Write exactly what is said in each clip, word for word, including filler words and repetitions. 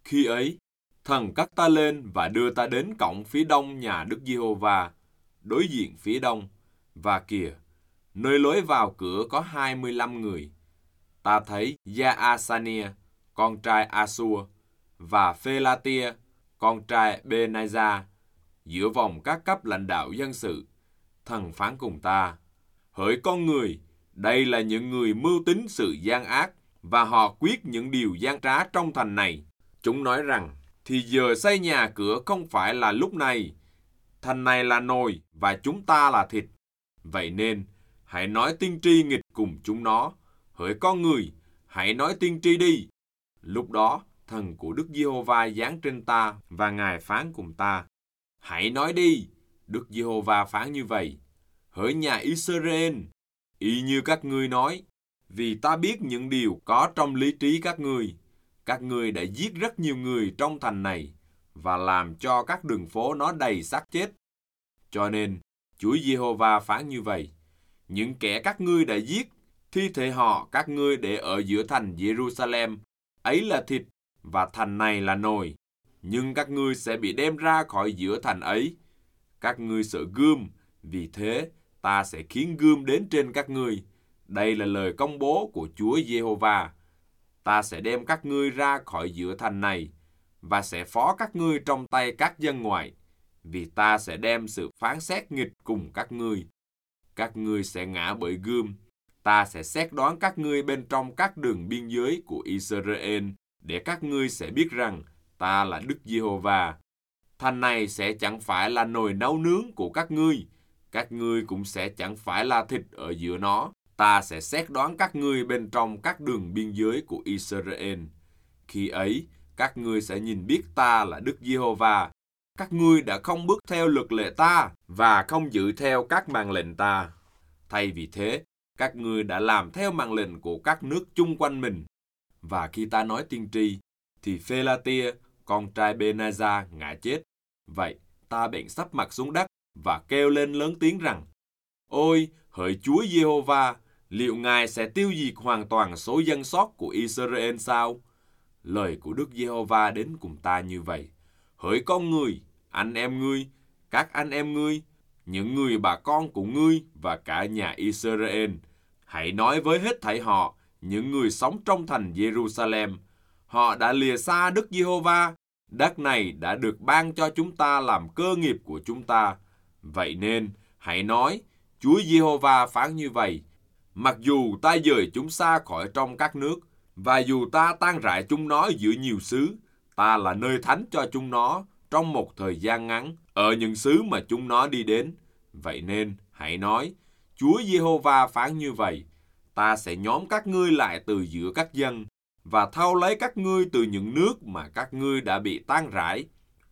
Khi ấy, thần cất ta lên và đưa ta đến cổng phía đông nhà Đức Giê-hô-va, đối diện phía đông. Và kìa, nơi lối vào cửa có hai mươi lăm người. Ta thấy Gia-a-sa-nia, con trai A-xua, và Phê-la-tia, con trai Bê-na-gia, giữa vòng các cấp lãnh đạo dân sự. Thần phán cùng ta: hỡi con người, đây là những người mưu tính sự gian ác, và họ quyết những điều gian trá trong thành này. Chúng nói rằng, thì giờ xây nhà cửa không phải là lúc này. Thành này là nồi, và chúng ta là thịt. Vậy nên, hãy nói tiên tri nghịch cùng chúng nó. Hỡi con người, hãy nói tiên tri đi. Lúc đó, thần của Đức Giê-hô-va giáng trên ta, và Ngài phán cùng ta: hãy nói đi. Đức Giê-hô-va phán như vậy: hỡi nhà Israel, y như các ngươi nói, vì ta biết những điều có trong lý trí các ngươi. Các ngươi đã giết rất nhiều người trong thành này, và làm cho các đường phố nó đầy xác chết. Cho nên, Chúa Giê-hô-va phán như vậy: những kẻ các ngươi đã giết, thi thể họ các ngươi để ở giữa thành Giê-ru-sa-lem, ấy là thịt, và thành này là nồi. Nhưng các ngươi sẽ bị đem ra khỏi giữa thành ấy. Các ngươi sợ gươm, vì thế ta sẽ khiến gươm đến trên các ngươi. Đây là lời công bố của Chúa Giê-hô-va. Ta sẽ đem các ngươi ra khỏi giữa thành này, và sẽ phó các ngươi trong tay các dân ngoại, vì ta sẽ đem sự phán xét nghịch cùng các ngươi. Các ngươi sẽ ngã bởi gươm. Ta sẽ xét đoán các ngươi bên trong các đường biên giới của Israel, để các ngươi sẽ biết rằng ta là Đức Giê-hô-va. Thành này sẽ chẳng phải là nồi nấu nướng của các ngươi, các ngươi cũng sẽ chẳng phải là thịt ở giữa nó. Ta sẽ xét đoán các ngươi bên trong các đường biên giới của Israel. Khi ấy, các ngươi sẽ nhìn biết ta là Đức Giê-hô-va. Các ngươi đã không bước theo luật lệ ta, và không giữ theo các mạng lệnh ta. Thay vì thế, các ngươi đã làm theo mạng lệnh của các nước chung quanh mình. Và khi ta nói tiên tri, thì Phê-la-tia, con trai Bê-na-gia, ngã chết. Vậy, ta bèn sắp mặt xuống đất, và kêu lên lớn tiếng rằng: ôi, hỡi Chúa Giê-hô-va, liệu Ngài sẽ tiêu diệt hoàn toàn số dân sót của Israel sao? Lời của Đức Giê-hô-va đến cùng ta như vậy: hỡi con người, anh em ngươi, các anh em ngươi, những người bà con của ngươi và cả nhà Israel, hãy nói với hết thảy họ, những người sống trong thành Giê-ru-sa-lem: họ đã lìa xa Đức Giê-hô-va, đất này đã được ban cho chúng ta làm cơ nghiệp của chúng ta. Vậy nên, hãy nói, Chúa Giê-hô-va phán như vậy: mặc dù ta dời chúng xa khỏi trong các nước, và dù ta tan rải chúng nó giữa nhiều xứ, ta là nơi thánh cho chúng nó trong một thời gian ngắn, ở những xứ mà chúng nó đi đến. Vậy nên, hãy nói, Chúa Giê-hô-va phán như vậy: ta sẽ nhóm các ngươi lại từ giữa các dân, và thâu lấy các ngươi từ những nước mà các ngươi đã bị tan rải.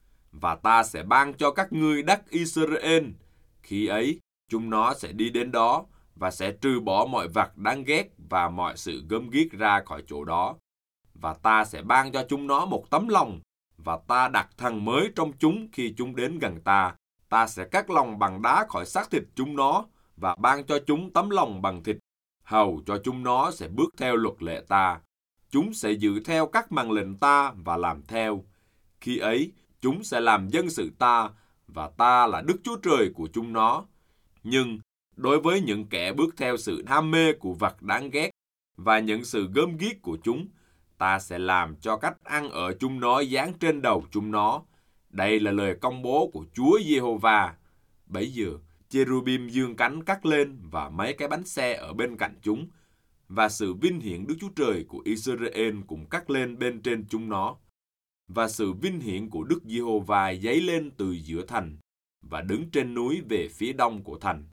Và ta sẽ ban cho các ngươi đất Israel. Khi ấy, chúng nó sẽ đi đến đó, và sẽ trừ bỏ mọi vật đáng ghét và mọi sự gớm ghiếc ra khỏi chỗ đó. Và ta sẽ ban cho chúng nó một tấm lòng, và ta đặt thần mới trong chúng khi chúng đến gần ta. Ta sẽ cắt lòng bằng đá khỏi xác thịt chúng nó, và ban cho chúng tấm lòng bằng thịt, hầu cho chúng nó sẽ bước theo luật lệ ta. Chúng sẽ giữ theo các mạng lệnh ta và làm theo. Khi ấy, chúng sẽ làm dân sự ta, và ta là Đức Chúa Trời của chúng nó. Nhưng đối với những kẻ bước theo sự ham mê của vật đáng ghét và những sự gớm ghiếc của chúng, ta sẽ làm cho cách ăn ở chúng nó giáng trên đầu chúng nó. Đây là lời công bố của Chúa Giê-hô-va. Bấy giờ, cherubim giương cánh cắt lên và mấy cái bánh xe ở bên cạnh chúng, và sự vinh hiển Đức Chúa Trời của Israel cũng cắt lên bên trên chúng nó. Và sự vinh hiển của Đức Giê-hô-va dấy lên từ giữa thành, và đứng trên núi về phía đông của thành.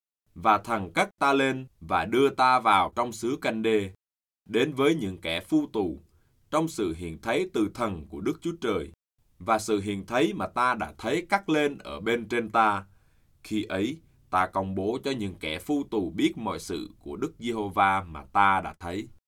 Và thần cất ta lên và đưa ta vào trong xứ Canh-đê, đến với những kẻ phu tù, trong sự hiện thấy từ thần của Đức Chúa Trời, và sự hiện thấy mà ta đã thấy cắt lên ở bên trên ta. Khi ấy, ta công bố cho những kẻ phu tù biết mọi sự của Đức Giê-hô-va mà ta đã thấy.